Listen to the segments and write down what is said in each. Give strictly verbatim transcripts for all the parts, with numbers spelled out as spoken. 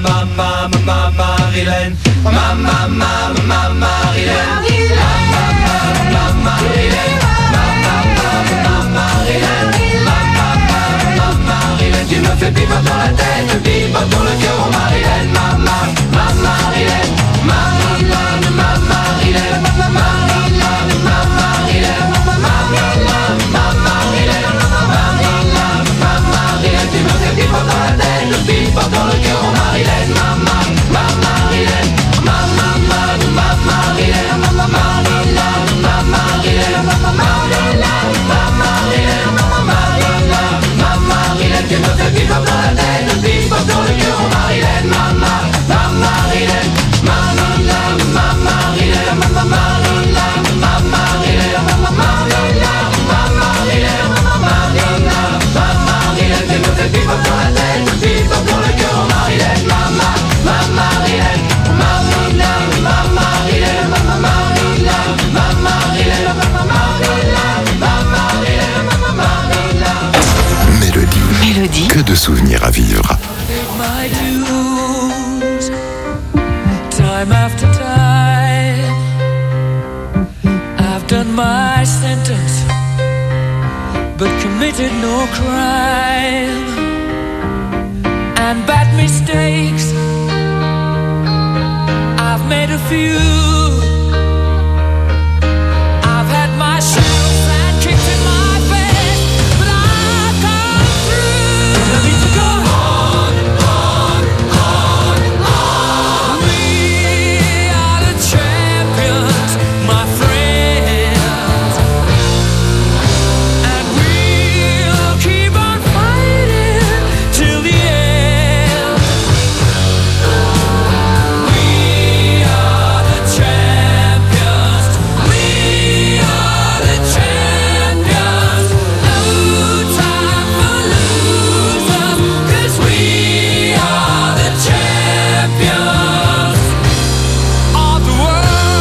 ma, ma, ma, Marilyn. Ma, ma, ma, ma, Marilyn. Ma, ma, ma, ma, Marilyn. Ma, ma, ma, ma, Marilyn. Ma, ma, ma, ma, Marilyn. Tu me fais vivre dans la tête, vivre dans le cœur, oh Marilyn. Ma, ma, ma, Marilyn. Ma, ma, ma, ma, Marilyn. Ma, ma, ma, ma, Marilyn. Ma, ma, ma, ma, Marilyn. Ma, ma, ma, ma, Marilyn. Tu me fais vivre dans la tête, vivre dans le cœur, oh Marilyn. Ma, ma, ma, Marilyn. Ma, ma, ma, ma, Marilyn. Ma, ma, ma, ma, Marilyn. Ma, ma, ma, ma, Marilyn. Ma, ma, ma, ma, Marilyn. Tu me fais vivre dans la tête, vivre dans le cœur, oh Marilyn. Ma, ma, ma, Marilyn. Ma, ma, ma, ma, Marilyn. Ma, ma, ma, ma, Marilyn. Ma, ma, ma, ma, Marilyn. Ma, ma, ma, ma, Marilyn. Tu me fais vivre dans la tête, vivre dans le cœur, oh Marilyn. Ma, ma, ma, Marilyn. Ma, ma, ma, Marilyn. Ma, ma, ma, ma, Marilyn. Ma, ma, ma, ma, Marilyn. Ma, ma, ma, Mélodie. Mélodie. Que de souvenirs à vivre. My dues, time after time, I've done my sentence, but committed no crime. And bad mistakes, I've made a few. I've had my shoes and kicks in my face, but I've come through. I need to go on, on, on, on. We are the champions, my friends, and we'll keep on fighting till the end. We are the champions. We are the champions. No time for losers, 'cause we are the champions of the world.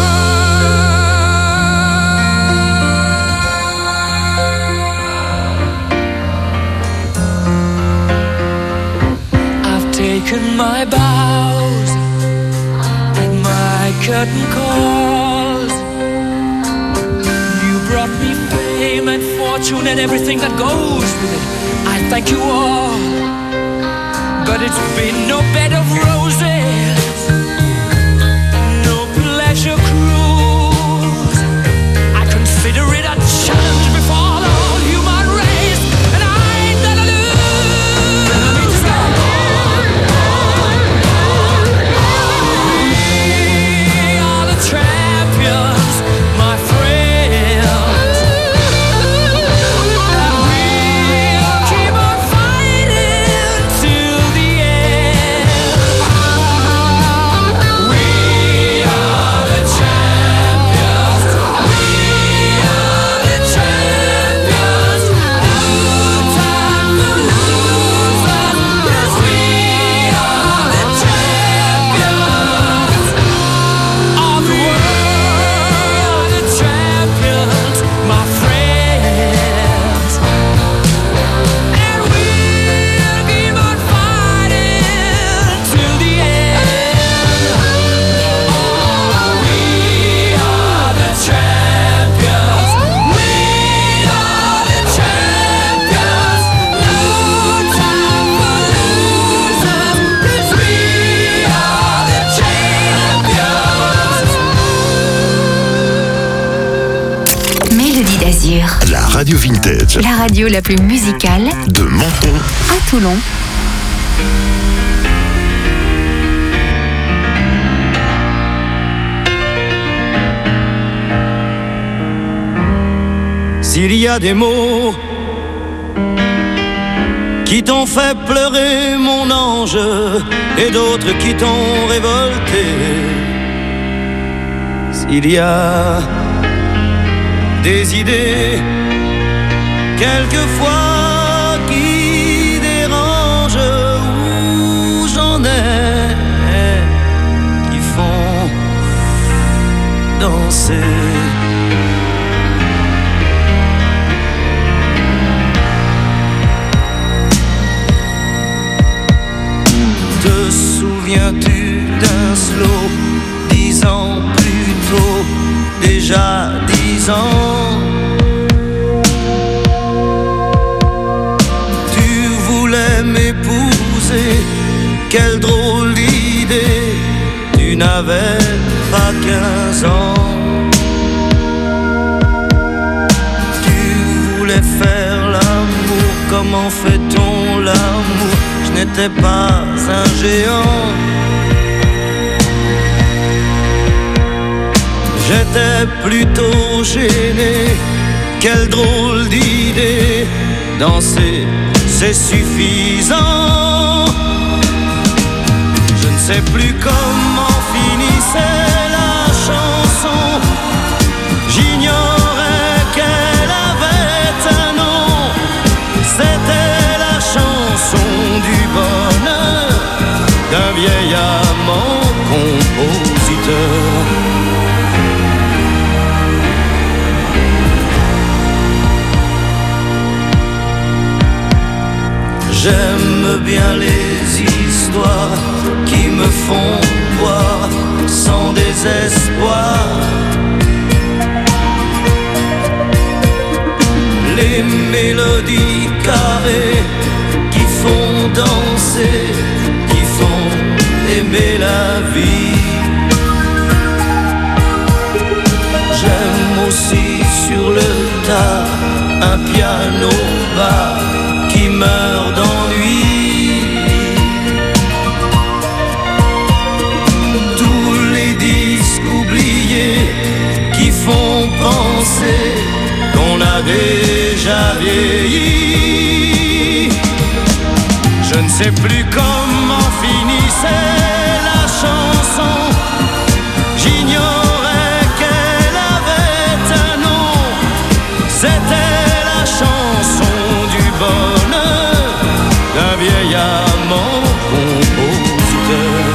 I've taken my bows and my curtain calls. You brought me fame and fortune and everything that goes with it. I thank you all, but it's been no bed of roses, no pleasure cruise. I consider it a challenge before the whole human race, and I ain't gonna lose. I need to go on, on, on, on. We are the champions, my friends, and we'll keep on fighting till the end. We are the champions. We are the champions. No time for losers, 'cause we are the champions of the world. The champions, my friends, and we'll keep on fighting till the end. Oh, we are the champions. We are the champions. No time for losers, 'cause we are the champions. Mélodie d'Azur. La radio vintage La radio la plus musicale de Menton. à Toulon. S'il y a des mots qui t'ont fait pleurer, mon ange, et d'autres qui t'ont révolté, s'il y a des idées quelquefois qui dérangent, où j'en ai qui font danser. Te souviens souviens-tu d'un slow, dix ans plus tôt, déjà dix ans. Tu voulais m'épouser, quelle drôle d'idée, tu n'avais pas quinze ans. Tu voulais faire l'amour, comment fait-on l'amour? Je n'étais pas un géant. J'étais plutôt gêné, quelle drôle d'idée, danser c'est suffisant. Je ne sais plus comment finissait la chanson, j'ignorais qu'elle avait un nom. C'était la chanson du bonheur d'un vieil amant compositeur. J'aime bien les histoires qui me font boire sans désespoir. Les mélodies carrées qui font danser, qui font aimer la vie. J'aime aussi sur le tas un piano bas qui meurt d'ennui. Tous les disques oubliés qui font penser qu'on a déjà vieilli. Je ne sais plus comment finissait la chanson, j'ignorais qu'elle avait un nom. C'était la chanson du bonheur d'un vieil amant compositeur.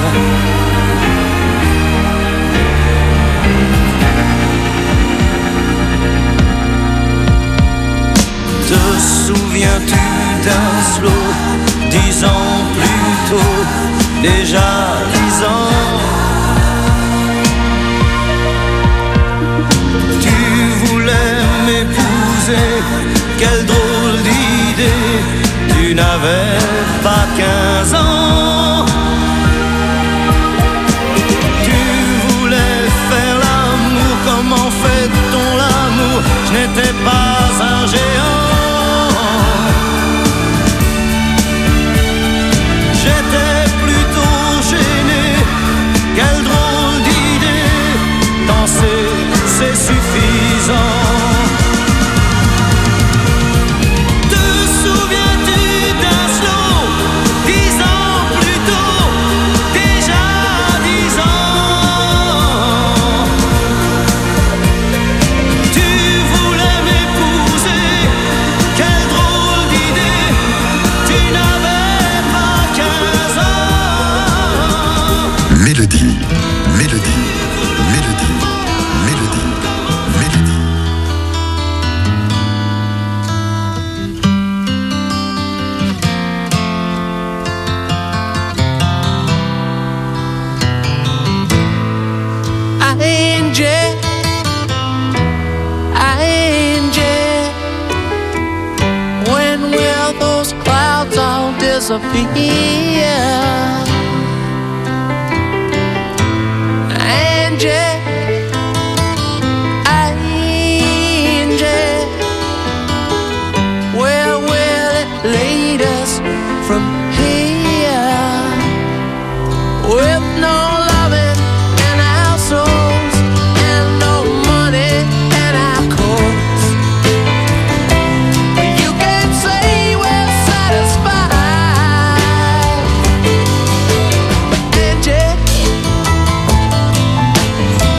Te souviens-tu d'un slow, dix ans plus tôt, déjà dix ans? Tu voulais m'épouser, quelle drôle d'idée, tu n'avais pas quinze ans. Tu voulais faire l'amour, comment fait-on l'amour? Je n'étais pas un géant. J'étais plutôt gêné, quelle drôle d'idée, danser c'est suffisant. Te souviens-tu d'un slow, dix ans plus tôt, déjà dix ans? Tu voulais m'épouser, quelle drôle d'idée, tu n'avais pas quinze ans. Mélodie, mélodie, mélodie, mélodie, mélodie. Angel, Angel, when will those clouds all disappear? Angel, Angel, where will it lead us from here? With no loving in our souls and no money in our coats, you can't say we're satisfied. Angel,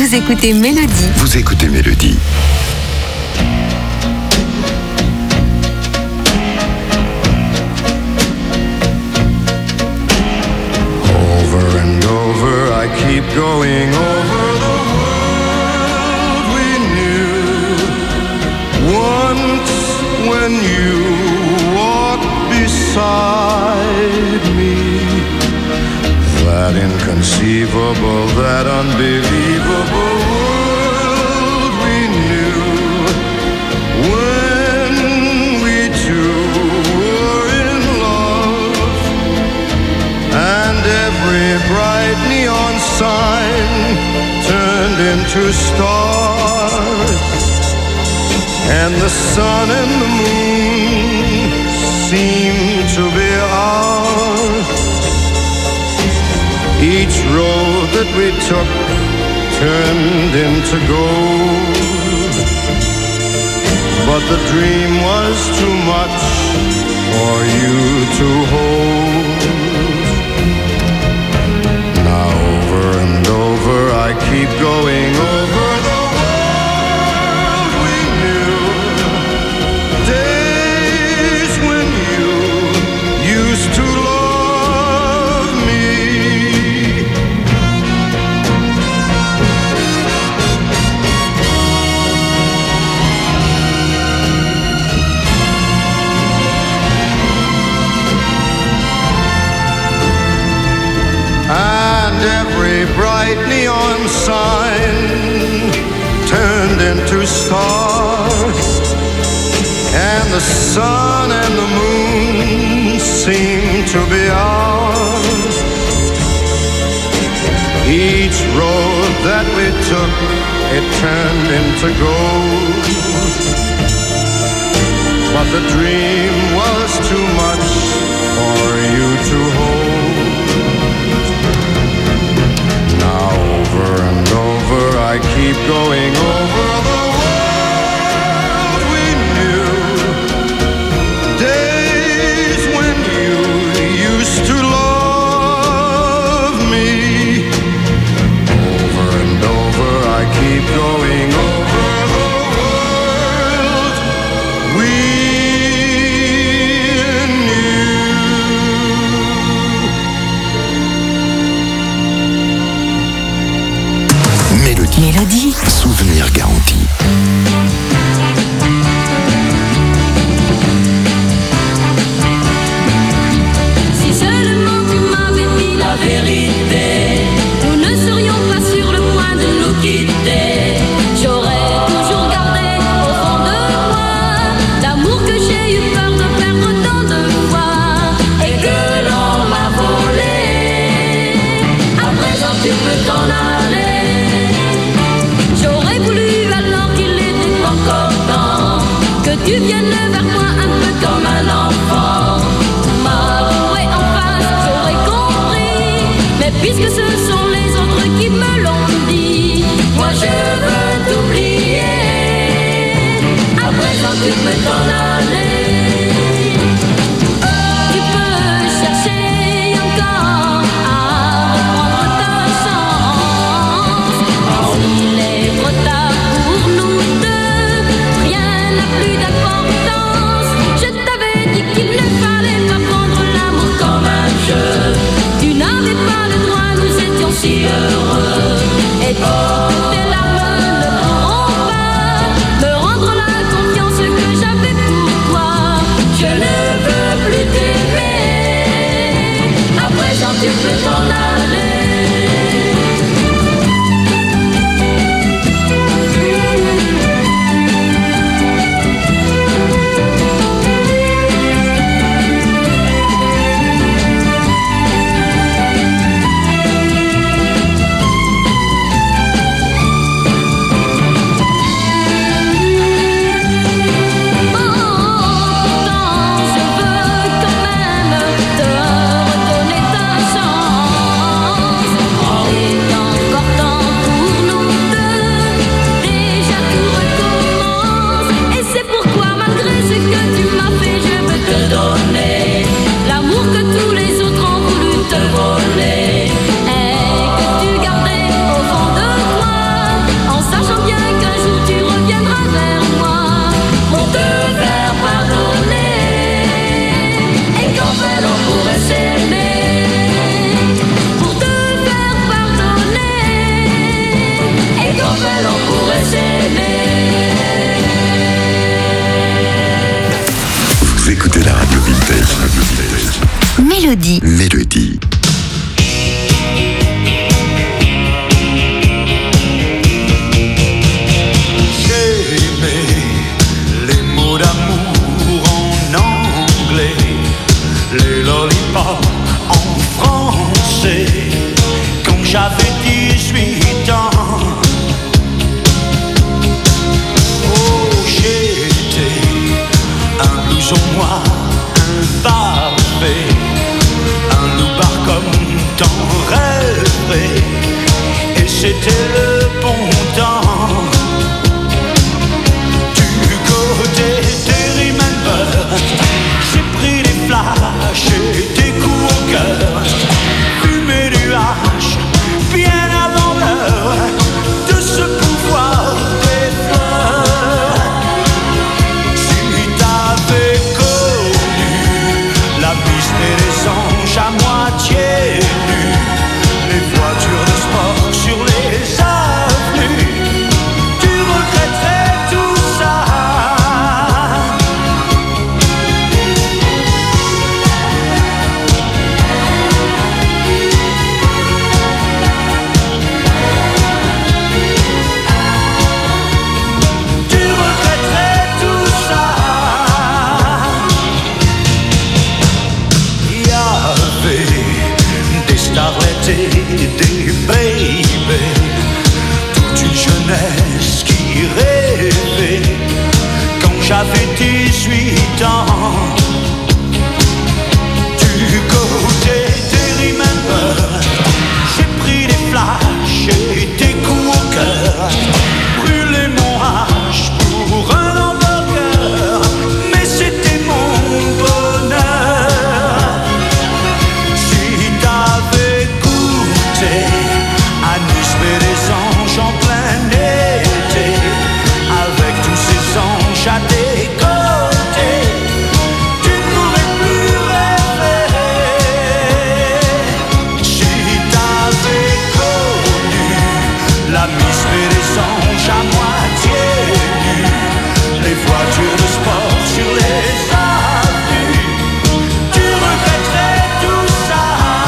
Vous écoutez Mélodie. Vous écoutez Mélodie. Over and over I keep going over the world we knew. Once when you walked beside me, that inconceivable, that unbelievable world we knew. When we two were in love, and every bright neon sign turned into stars, and the sun and the moon seemed to be ours. Each road that we took turned into gold, but the dream was too much for you to hold. Now over and over I keep going over the world we knew. Days when you used to love me. And every bright neon sign turned into stars, and the sun and the moon seemed to be ours. Each road that we took, it turned into gold, but the dream was too much for you to hold. Now over and over I keep going over the world we knew. Days when you used to love me. Over and over I keep going over the world we knew. Mélodie. Mélodie. Souvenir garanti. Si seulement tu m'avais dit la vérité, nous ne serions pas sur le point de nous quitter. J'aurais toujours gardé au fond de moi l'amour que j'ai eu peur de perdre tant de fois et que l'on m'a volé. À présent tu peux t'en aller. J'aurais voulu alors qu'il était encore temps que tu viennes vers moi un peu comme un enfant. M'avouer en face, j'aurais compris, mais puisque ce sont les autres qui me l'ont dit, moi je veux t'oublier. À présent tu peux t'en aller. Tu peux chercher encore à reprendre ta chance. S'il est trop tard pour nous deux, rien n'a plus d'importance. Je t'avais dit qu'il ne fallait pas prendre l'amour comme un jeu. Tu n'avais pas le droit, nous étions si heureux. Et toutes tes larmes ne pourront pas me rendre la confiance que j'avais pour Mélodie. Mélodie. En français, quand j'avais dix-huit ans. Oh, j'étais un blouson noir, un barbé, un loupard comme tant rêvé. Et c'était le bon temps. Du côté des Remember, j'ai pris des flashs et des coups au cœur, fumé du hache, bien avant l'heure de ce pouvoir des fleurs. Si t'avais connu la piste et les anges à moitié nus, les voitures de sport sur les avenues, tu regretterais tout ça. Des baby, toute une jeunesse qui rêvait quand j'avais dix-huit ans. Du côté des Remember, j'ai pris des flashs et des coups au cœur, brûlé mon hache pour un hamburger, mais c'était mon bonheur. Si t'avais à Nice, mais les anges en plein été, avec tous ces anges à tes côtés, tu ne pourrais plus rêver. Si t'avais connu la Miss et les anges à moitié nus, les voitures de sport sur les avenues, tu regretterais tout ça.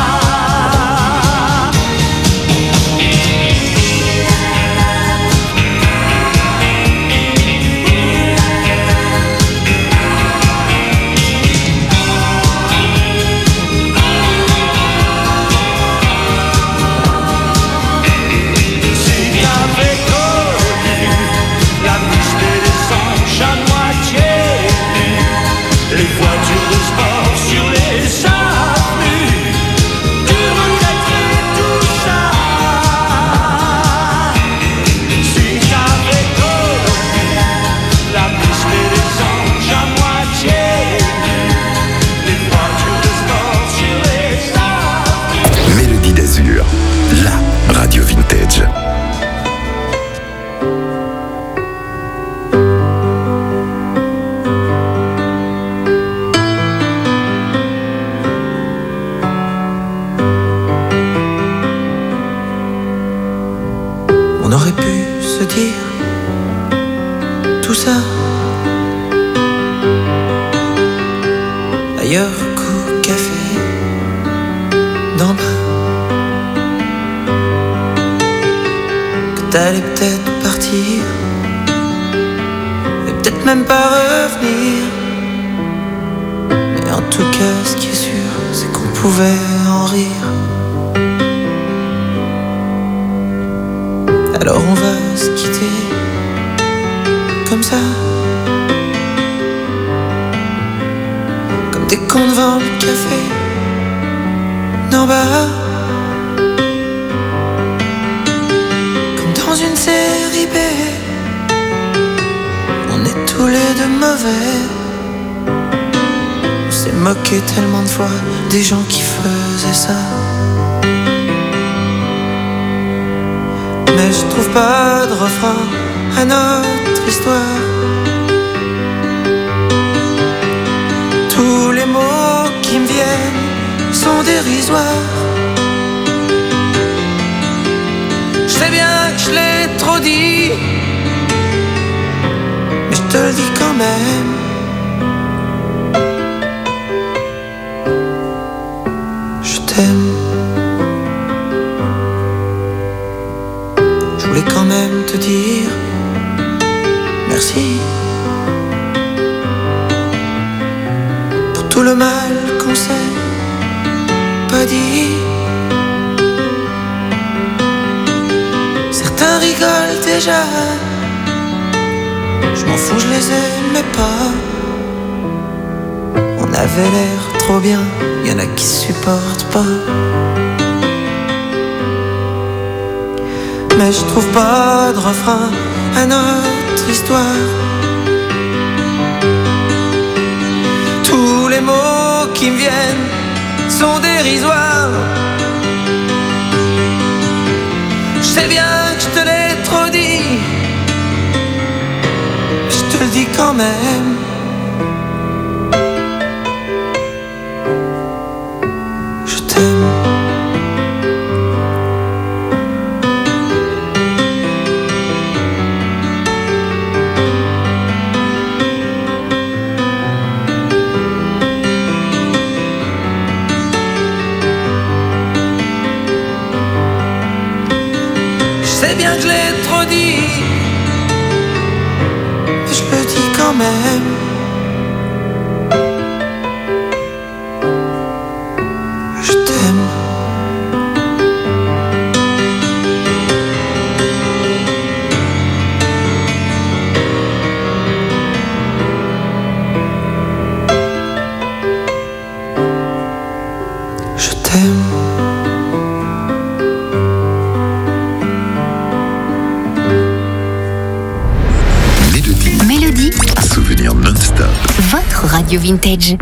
On aurait pu se dire tout ça ailleurs qu'au café d'en bas, que t'allais peut-être partir et peut-être même pas revenir, mais en tout cas ce qui est sûr c'est qu'on pouvait en rire. Alors on va se quitter comme ça, comme des cons devant le café d'en bas, comme dans une série B. On est tous les deux mauvais. On s'est moqué tellement de fois des gens qui faisaient ça. Mais je trouve pas de refrain à notre histoire. Tous les mots qui me viennent sont dérisoires. Je sais bien que je l'ai trop dit, mais je te le dis quand même. te dire merci pour tout le mal qu'on s'est pas dit. Certains rigolent déjà, je m'en fous, je les aimais pas. On avait l'air trop bien, y'en a qui supportent pas. Mais je trouve pas de refrain à notre histoire. Tous les mots qui me viennent sont dérisoires. Je sais bien que je te l'ai trop dit, je te le dis quand même. Je t'aime. Je sais bien que je l'ai trop dit, mais je le dis quand même. Je t'aime. Je t'aime. Mélodie, Un souvenir non-stop. votre radio vintage.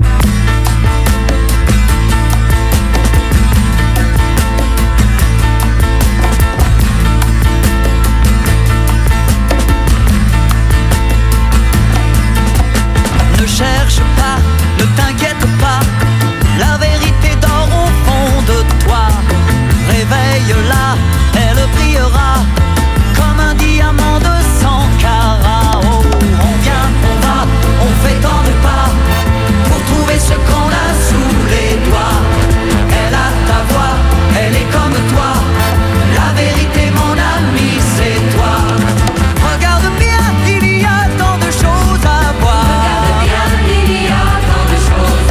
Ne cherche pas, ne t'inquiète pas, la vérité dort au fond de toi. Réveille-la, elle brillera comme un diamant de cent carats. Oh, on vient, on va, on fait tant de pas pour trouver ce qu'on a sous les doigts. Elle a ta voix, elle est comme toi, la vérité mon ami c'est toi. Regarde bien, il y a tant de choses à voir. Regarde bien, il y a tant de choses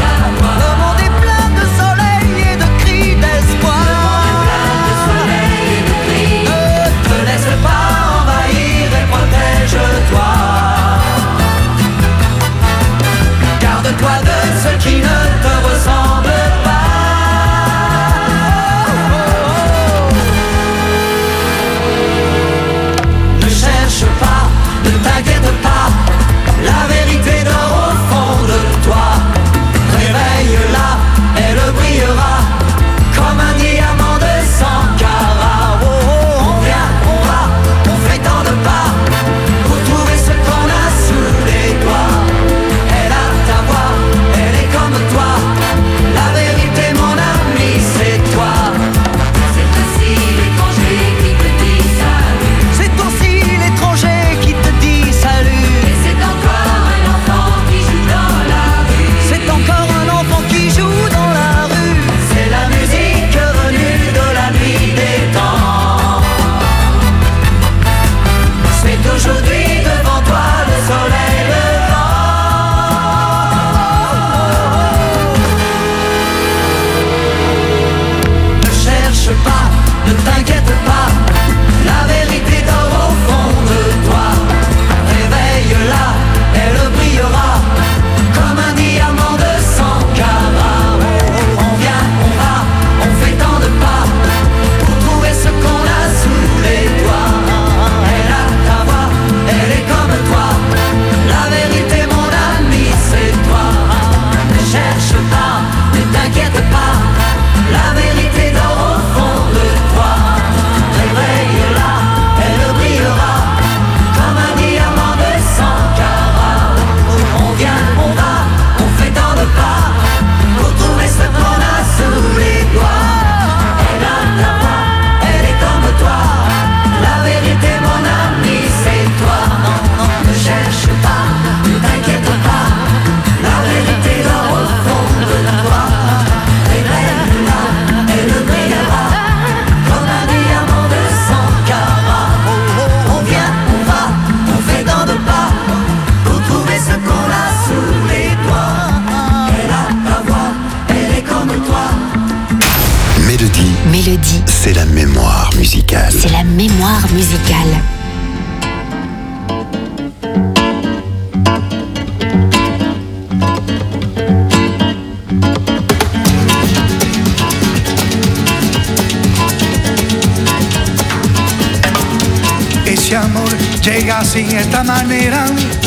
C'est la mémoire musicale. C'est la mémoire musicale. Ese amor llega sin esta manera,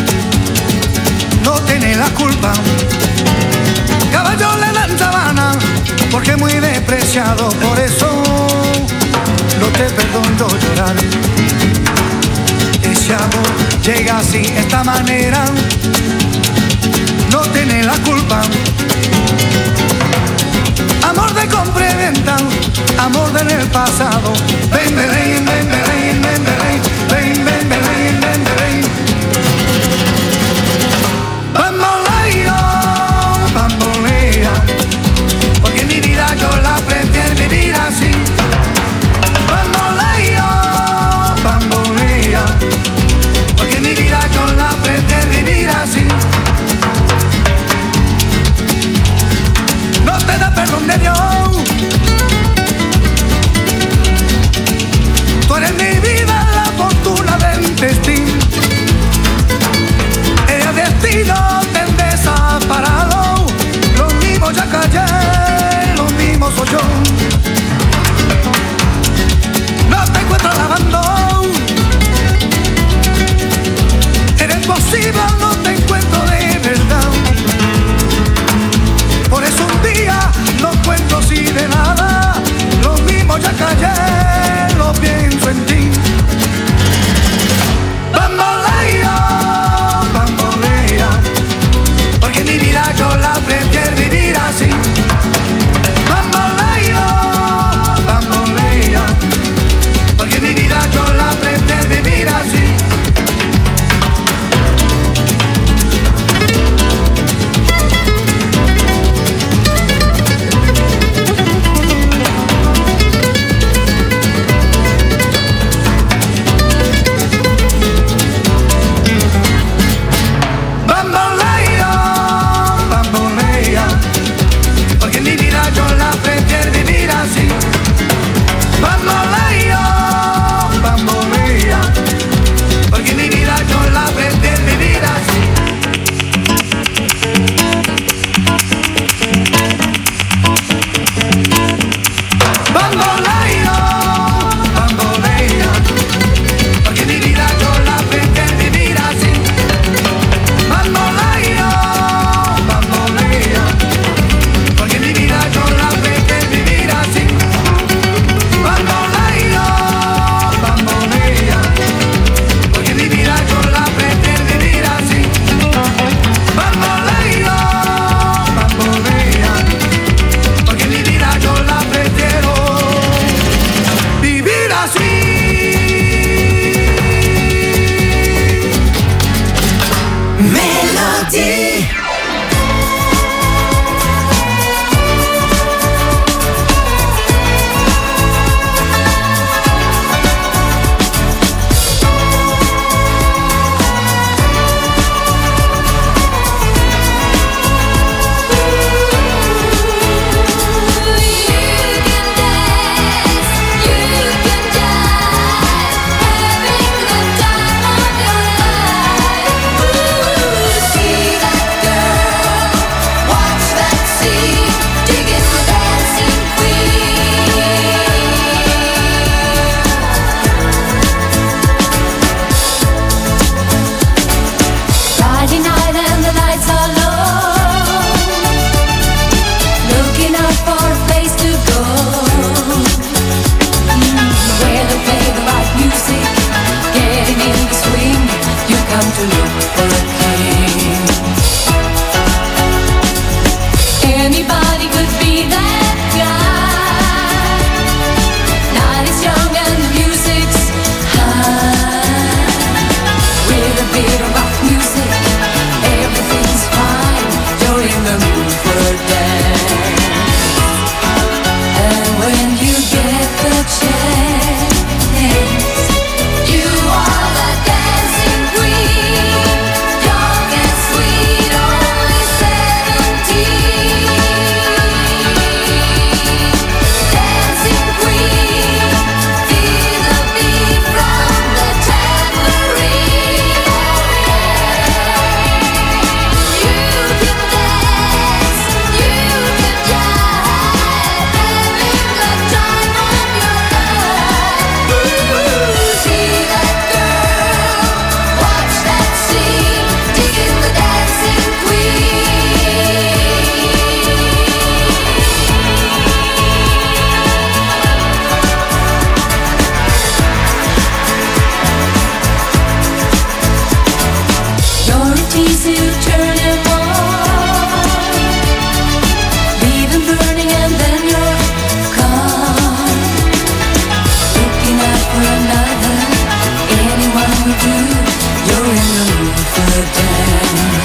no tiene la culpa. Caballo le dan sabana, porque muy despreciado, por eso no te perdono llorar. Ese amor llega así, esta manera, no tiene la culpa. Amor de compra y venta, amor del el pasado. Ven, ven, ven, ven, ven, ven, ven, ven, ven, ven, ven, ven, ven. Bamboleo, bambolea, porque mi vida yo la prefiero vivir así. Bamboleo, bambolea, porque mi vida yo la prefiero vivir así. No te da perdón de Dios. Tú eres mi vida, la fortuna del destino. El destino te desaparado. Lo mismo ya callé, lo mismo soy yo. No te encuentro lavando. Eres posible, no te encuentro de verdad. Por eso un día no cuento así de nada. Lo mismo ya callé, lo pienso en ti. Bambolea, bambolea, porque mi vida yo la prefiero vivir así. Bambolea, bambolea, porque mi vida yo la prefiero vivir así. See that girl. easy to turn him on. Leave him burning and then you're gone. Looking out for another, anyone will do. You're in the mood for dance.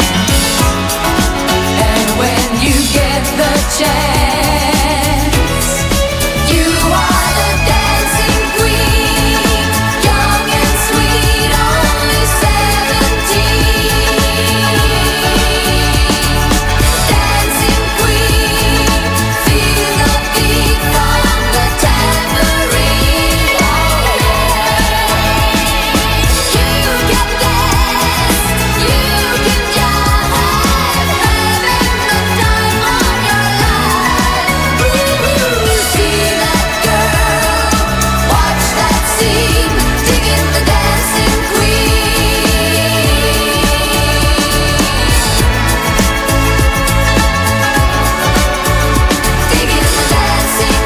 And when you get the chance, you are the dancing queen, young and sweet, only seventeen. Dancing queen, feel the beat from the tambourine. You can dance, you can jive, having the time of your life. Ooh, see that girl, watch that scene, digging the dancing queen. Digging the dancing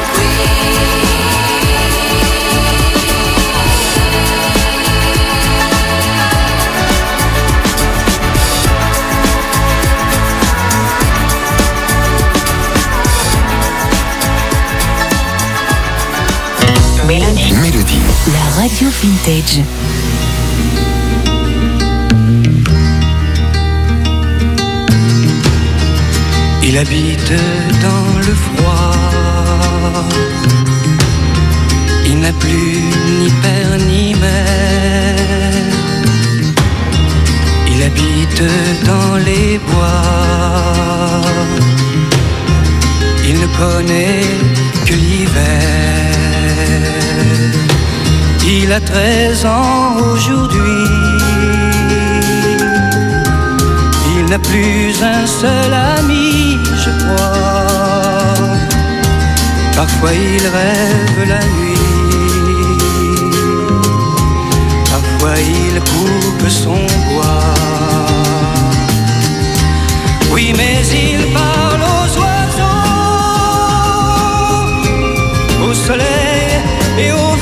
Mélodie. Mélodie. La radio vintage. Il habite dans le froid. Il n'a plus ni père ni mère. Il habite dans les bois. Il ne connaît que l'hiver. Il a treize ans aujourd'hui. Il n'a plus un seul ami, je crois. Parfois il rêve la nuit. Parfois il coupe son bois. Oui, mais il parle aux oiseaux, au soleil et aux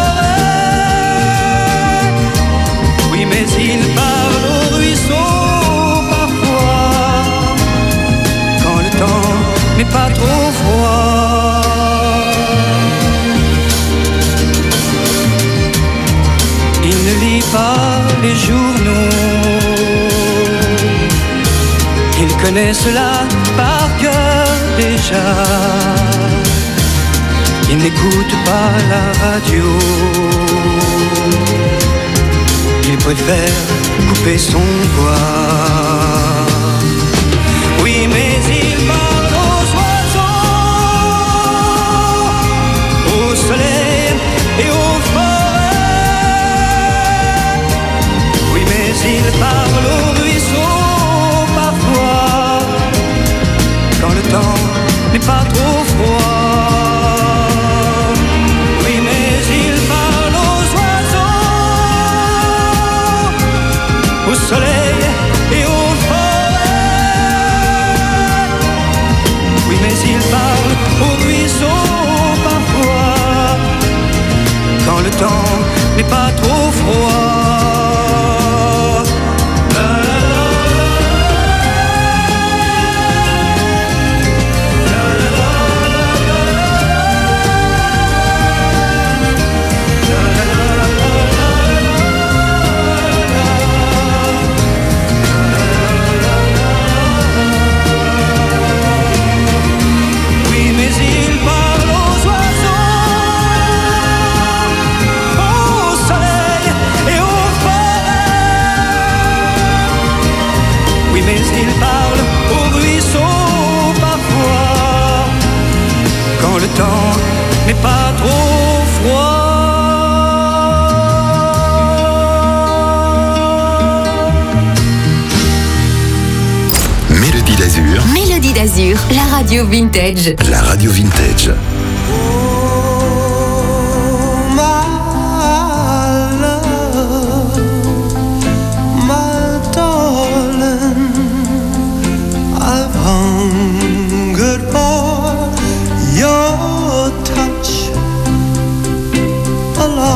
forêts. Oui, mais il parle aux ruisseaux parfois, quand le temps n'est pas trop froid. Il ne lit pas les journaux. Il connaît cela par cœur déjà. Il n'écoute pas la radio. Il préfère couper son bois. Oui, mais il parle aux oiseaux, au soleil et aux forêts. Oui, mais il parle aux ruisseaux parfois, quand le temps n'est pas trop froid. Oui, mais il parle aux oiseaux, au soleil et aux forêts. Oui, mais il parle aux ruisseaux parfois, quand le temps n'est pas trop froid. Le temps n'est pas trop froid. Mélodie d'Azur. Mélodie d'Azur, la radio vintage. La radio vintage.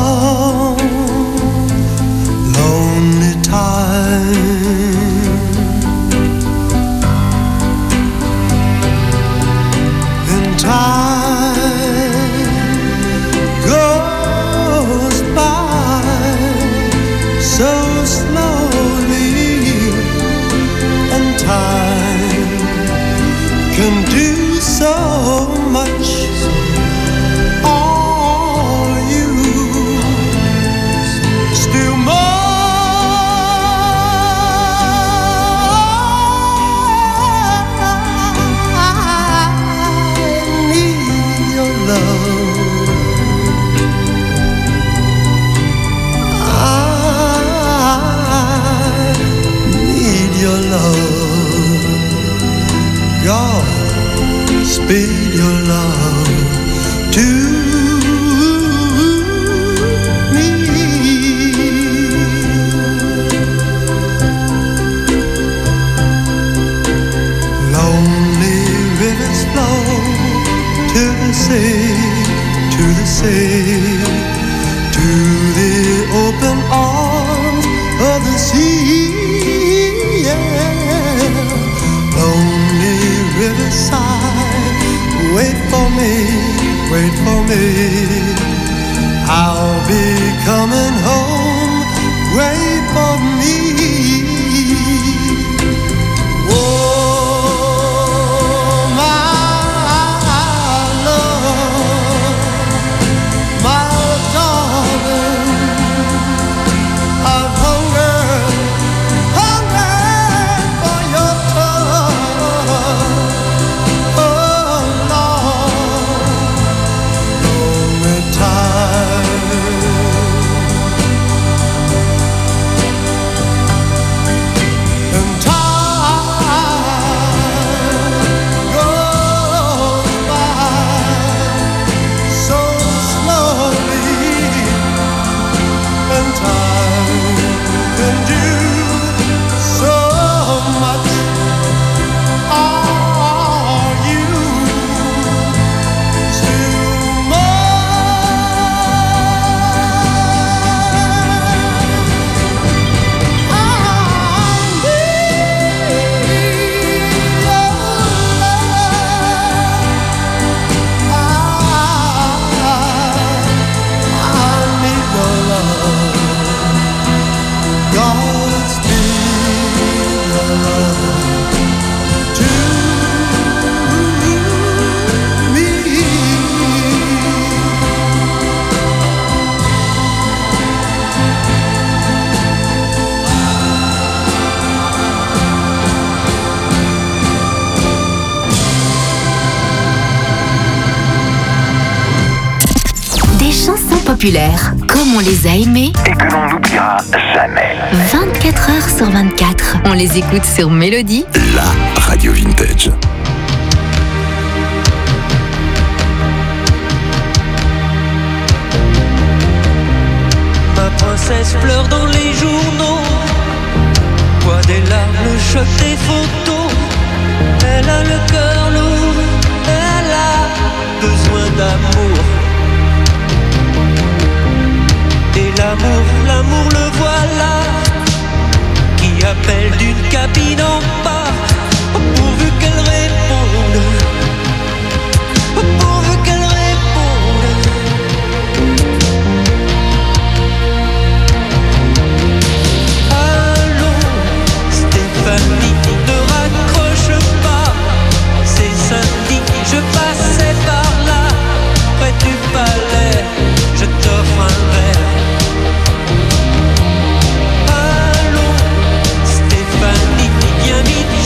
Lonely time yeah. Lonely riverside, wait for me, wait for me. I'll be coming home, wait for me. Oh, my love, my darling, I've hungered, hungered for your touch. Oh, Lord, lonely time. And time goes by so slowly, and time can do so much. Are you still Des chansons populaires, comme on les a aimées, Et que l'on n'oubliera jamais. vingt-quatre heures sur vingt-quatre. On les écoute sur Mélodie. La radio vintage. Ma princesse pleure dans les journaux, voit des larmes, le choc des photos. Elle a le cœur lourd, elle a besoin d'amour. Et l'amour, l'amour le voilà, qui appelle d'une cabine en bas, pourvu qu'elle réponde, pourvu qu'elle réponde. Allô, Stéphanie, ne raccroche pas, c'est samedi, je passais par là, près du palais, je t'offre un verre. Allô, Stéphanie, viens vite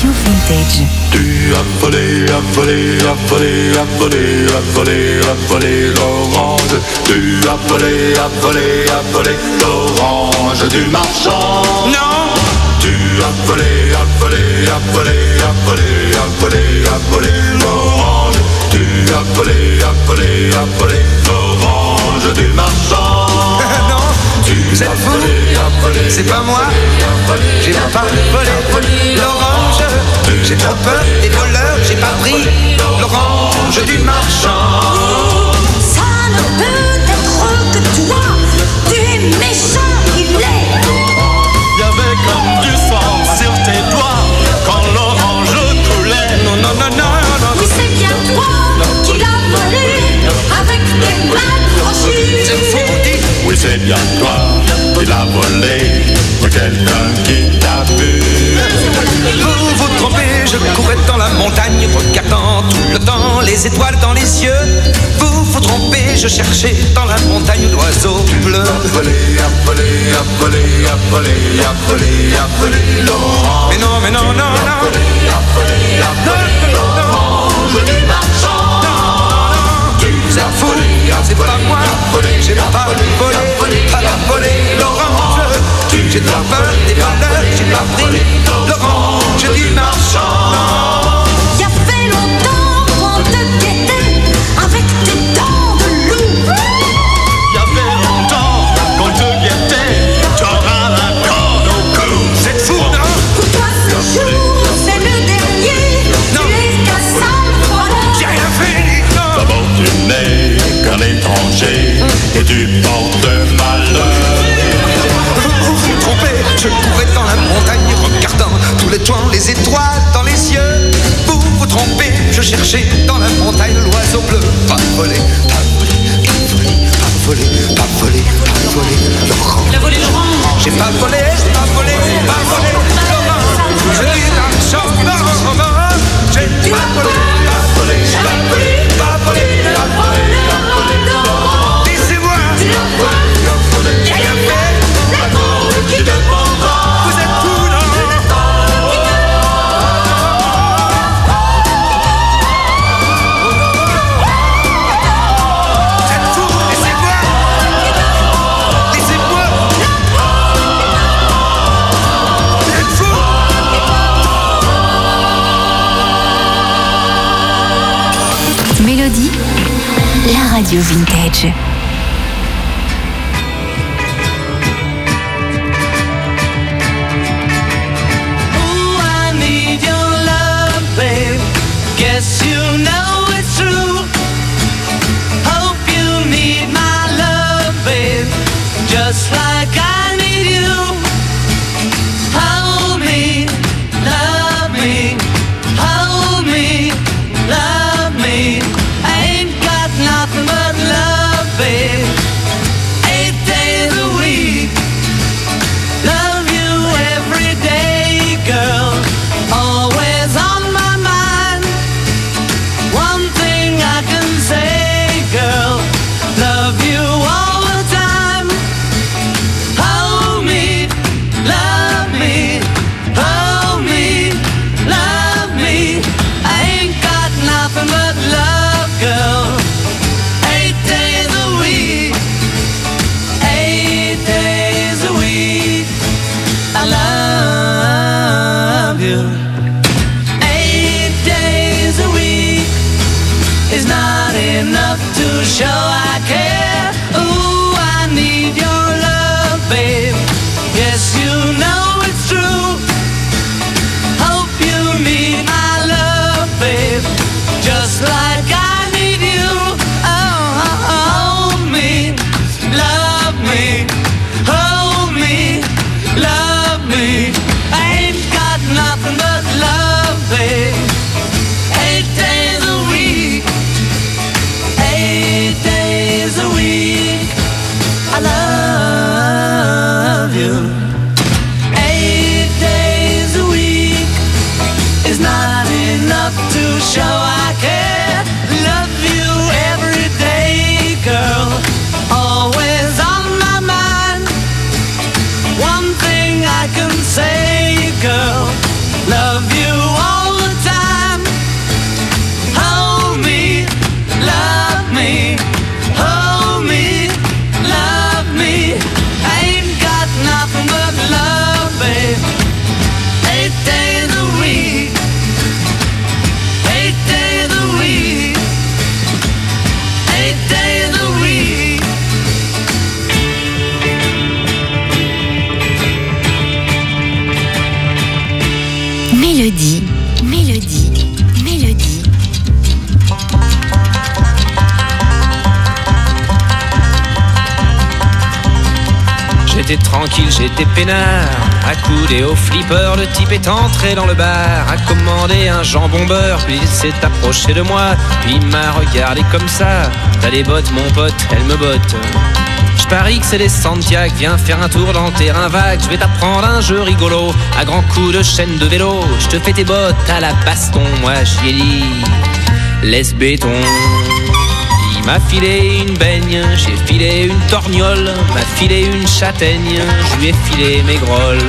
Radio Vintage. Tu as volé, as volé, as volé, as volé, as volé, as volé l'orange. Tu as volé, as volé, as volé l'orange du marchand. Non. Tu as volé, as volé, as volé, as volé, as volé, as volé l'orange. Tu as volé, as volé, as volé l'orange du marchand. Non. Vous êtes fous, c'est pas moi. J'ai pas volé l'orange. J'ai trop peur des voleurs. J'ai pas pris l'orange du marchand. Ça ne peut être que toi. Tu es méchant, il est. Y'avait comme du sang sur tes doigts quand l'orange coulait. Non, non, non, non, non. Oui, c'est bien toi qui l'as volé avec tes mains crochues. C'est fou, dit. Oui, c'est bien toi qui l'as volé. Y'a quelqu'un qui t'a vu. Vous vous trompez, je courais dans la montagne, regardant tout le temps les étoiles dans les yeux. Vous vous trompez, je cherchais dans la montagne l'oiseau bleu. A volé, a volé, a volé, a volé, a volé, a volé l'orange. Mais non, mais non, non, non. A volé, a volé, a volé l'orange du marchand. Vous êtes fous, c'est pas moi. J'ai pas volé, pas volé l'orange. J'ai trop peur des voleurs, j'ai pas pris l'orange du marchand. Il y a fait longtemps qu'on te guettait avec tes dents de loup. Il y avait longtemps qu'on te guettait, t'auras la corde au cou. C'est fou, non? Pour toi ce jour, c'est le dernier. Non. Tu es qu'un sale voleur. J'ai rien fait, non. D'abord tu n'es qu'un étranger et tu portes malheur. Vous vous trompez, je courais dans la montagne regardant tous les toits, les étoiles dans les yeux. Vous vous trompez, je cherchais dans la montagne l'oiseau bleu. Pas volé, pas volé, pas volé, pas volé, pas volé, pas volé l'orange. Il a volé l'orange. J'ai pas volé, pas volé, pas volé l'orange. Je dis l'argent, non, non, j'ai pas volé, pas volé, pas volé, pas volé, pas volé, pas volé l'orange. Laissez-moi, j'ai rien fait. Qui te prendra. Vous êtes fous, non? Vous êtes fous, laissez-moi. Laissez-moi. Vous êtes fous. Mélodie, la radio vintage. Guess you know it's true. Hope you need my love, babe, just like I need you. Hold me, love me, hold me, love me. I ain't got nothing but love, babe. Mélodie, mélodie, mélodie. J'étais tranquille, j'étais peinard, accoudé au flipper, le type est entré dans le bar, a commandé un jambon beurre, puis il s'est approché de moi, puis il m'a regardé comme ça. T'as des bottes mon pote, elle me botte. Je parie que c'est des Santiago, viens faire un tour dans le terrain vague, je vais t'apprendre un jeu rigolo, à grands coups de chaîne de vélo, je te fais tes bottes à la baston, moi j'y ai dit, laisse béton. Il m'a filé une baigne, j'ai filé une torgnole, m'a filé une châtaigne, je lui ai filé mes grolles.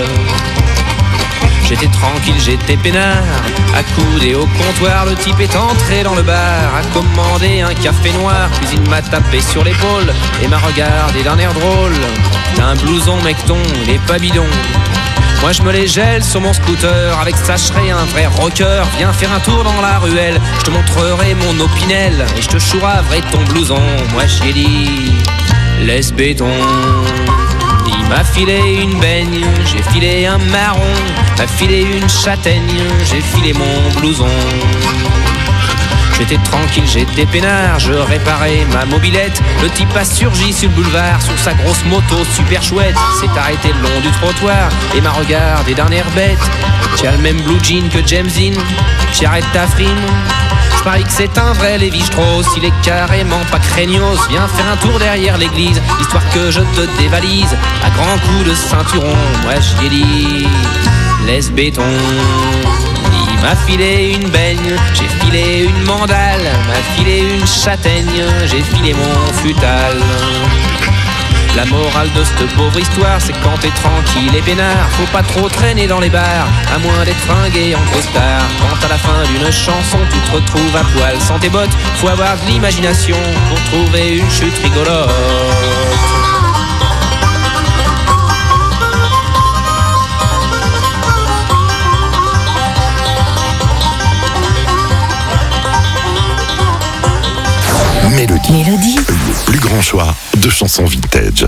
J'étais tranquille, j'étais peinard, accoudé au comptoir, le type est entré dans le bar, a commandé un café noir, puis il m'a tapé sur l'épaule et m'a regardé d'un air drôle. T'as un blouson mecton, il est pas bidon. Moi je me les gèle sur mon scooter, avec ça je serai un vrai rocker. Viens faire un tour dans la ruelle, je te montrerai mon opinel, et je te chouraverai ton blouson. Moi j'y ai dit, laisse béton. Il m'a filé une baigne, j'ai filé un marron, m'a filé une châtaigne, j'ai filé mon blouson. J'étais tranquille, j'étais peinard, je réparais ma mobilette. Le type a surgi sur le boulevard, sur sa grosse moto super chouette. S'est arrêté le long du trottoir et m'a regardé d'un air bête. Tu as le même blue jean que James Dean, tu arrêtes ta frime. Je parie que c'est un vrai Lévi-Strauss, il est carrément pas craignos. Viens faire un tour derrière l'église, histoire que je te dévalise. À grands coups de ceinturon, moi j'y ai dit, laisse béton. Il m'a filé une baigne, j'ai filé une mandale, m'a filé une châtaigne, j'ai filé mon futal. La morale de cette pauvre histoire, c'est quand t'es tranquille et peinard, faut pas trop traîner dans les bars, à moins d'être fringué en costard. Quand à la fin d'une chanson, tu te retrouves à poil sans tes bottes, faut avoir de l'imagination pour trouver une chute rigolote. Mélodie. Mélodie. Le plus grand choix de chansons vintage.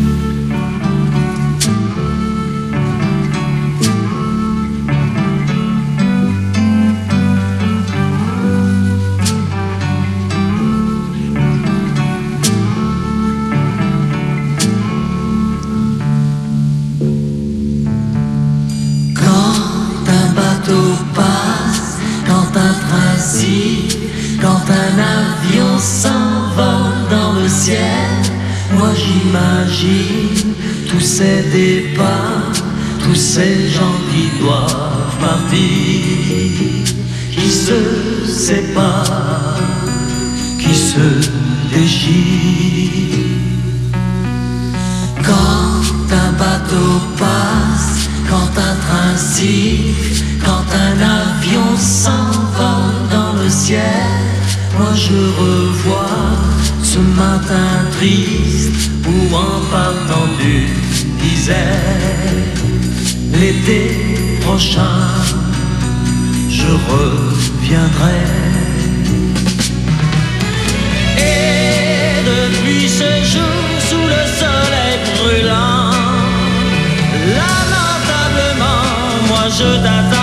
Quand un bateau passe, quand un train siffle, quand un avion s'envole dans le ciel, moi j'imagine tous ces départs, tous ces gens qui doivent partir, qui se séparent, qui se déchirent. Quand un bateau passe, quand un train siffle, quand un avion s'envole dans le ciel, moi je revois ce matin triste où en partant du disait l'été prochain je reviendrai. Et depuis ce jour sous le soleil brûlant, lamentablement moi je t'attends.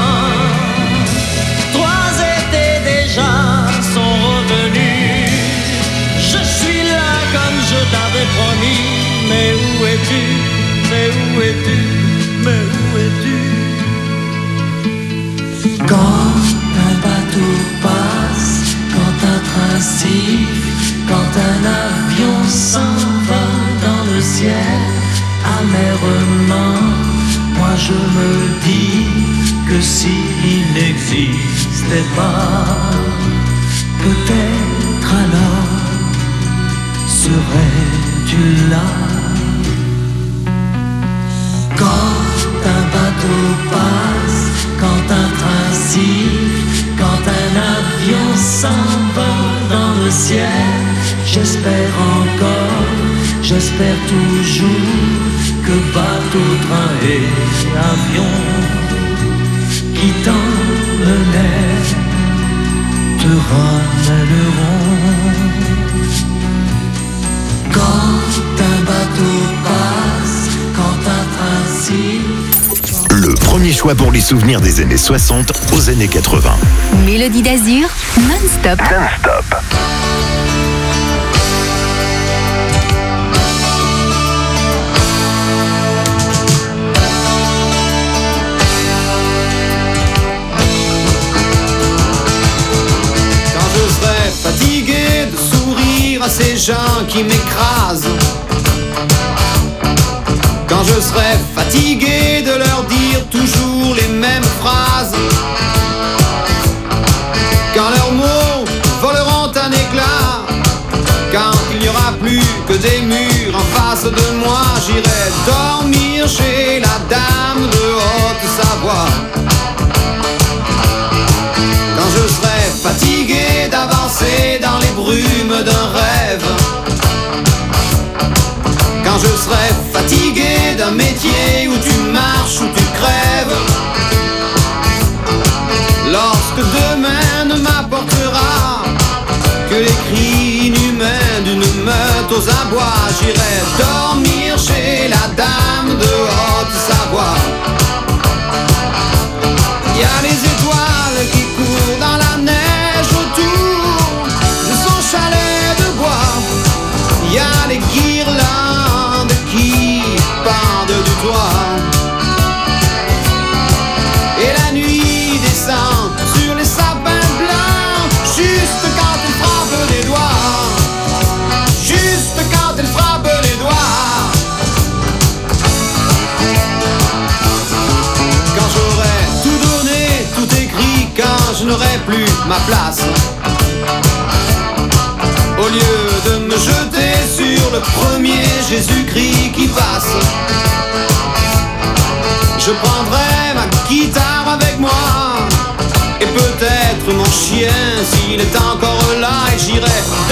Promis, mais où es-tu, mais où es-tu, mais où es-tu? Quand un bateau passe, quand un train siffle, quand un avion s'envole dans le ciel, amèrement, moi je me dis que s'il n'existait pas, peut-être alors serais-tu là? Quand un bateau passe, quand un train siffle, quand un avion s'envole dans le ciel, j'espère encore, j'espère toujours que bateau, train et avion qui t'emmenaient te ramèneront. Quand un bateau passe, quand un train siffle. Le premier choix pour les souvenirs des années soixante aux années quatre-vingts. Mélodie d'Azur, non-stop. Non-stop. Quand je serai fatigué de sourire à ces gens qui m'écrasent, quand je serai fatigué de leur dire toujours les mêmes phrases, quand leurs mots voleront un éclat, quand il n'y aura plus que des murs en face de moi, j'irai dormir chez la dame de Haute-Savoie. Quand je serai fatigué d'avancer dans les brumes d'un rêve, quand je serai fatigué d'un métier où tu marches, où tu crèves, lorsque demain ne m'apportera que les cris inhumains d'une meute aux abois, j'irai dormir chez la dame de Haute-Savoie. Il y a les étoiles qui courent dans la neige autour de son chalet de bois. Il y a les guirlandes qui pendent du toit. Et la nuit descend sur les sapins blancs, juste quand elle frappe des doigts, juste quand elle frappe les doigts. Quand j'aurai tout donné, tout écrit, quand je n'aurai plus ma place, au lieu de me jeter sur le premier Jésus-Christ qui passe, je prendrai ma guitare avec moi et peut-être mon chien s'il est encore là, et j'irai